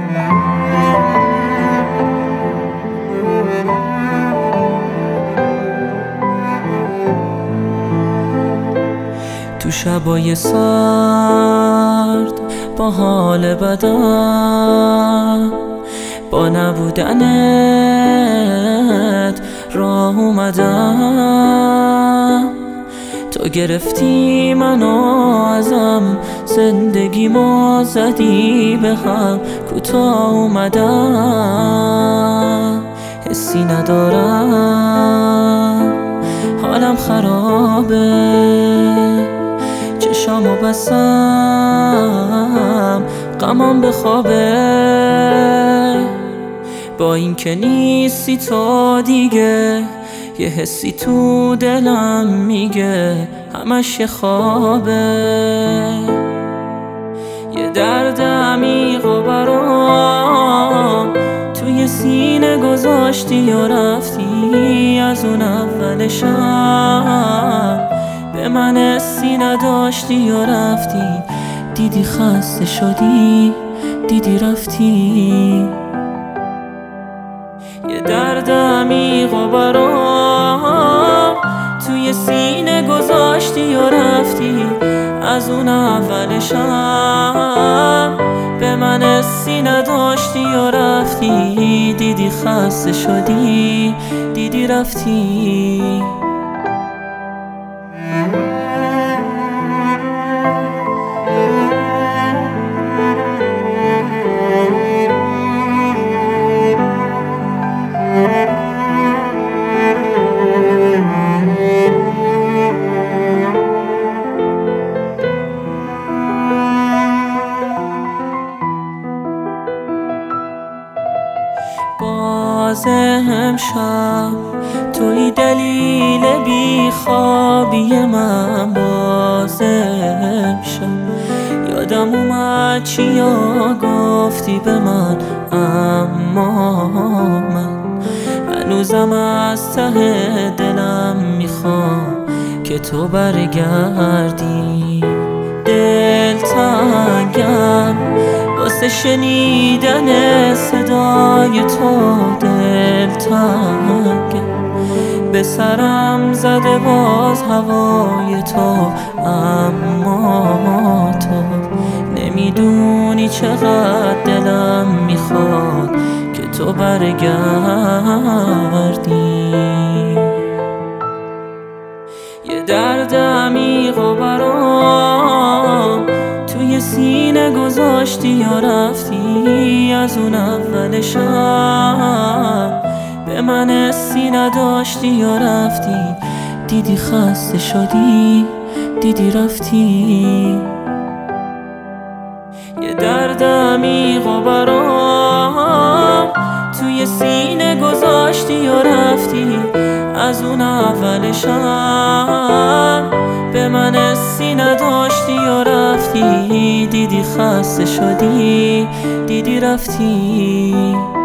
تو شبای سرد با حال بدم، با نبودنت راه اومدم. تو گرفتی منو ازم، زندگیمو زدی به هم، کوتاه اومدم. حسی ندارم، حالم خرابه، چشامو بستم غمم بخوابه. با این که نیستی تو دیگه، یه حسی تو دلم میگه همش یه خوابه. یه درد عمیق و برام توی سینه گذاشتی و رفتی. از اون اول شب به من حسی نداشتی و رفتی. دیدی خسته شدی، دیدی رفتی. یه درد عمیق و برام توی سینه گذاشتی و رفتی. از اون اول شب به من حسی نداشتی و رفتی. دیدی خسته شدی، دیدی رفتی. باز امشب توی دلیل بیخوابی من. باز امشب یادم اومد چیا گفتی به من، اما من هنوزم از ته دلم میخوام که تو برگردی. دلتنگم واسه شنیدن صدای تو، دلتنگم به سرم زده باز هوای تو. اما تو نمیدونی چقدر دلم میخواد که تو برگردی. یه درد عمیق و برام توی سینه گذاشتی و رفتی. از اون اول شب به من حسی نداشتی و رفتی. دیدی خسته شدی، دیدی رفتی. یه درد عمیق و برام توی سینه گذاشتی و رفتی. از اون اول شب به من حسی نداشتی و رفتی. دیدی خسته شدی، دیدی رفتی.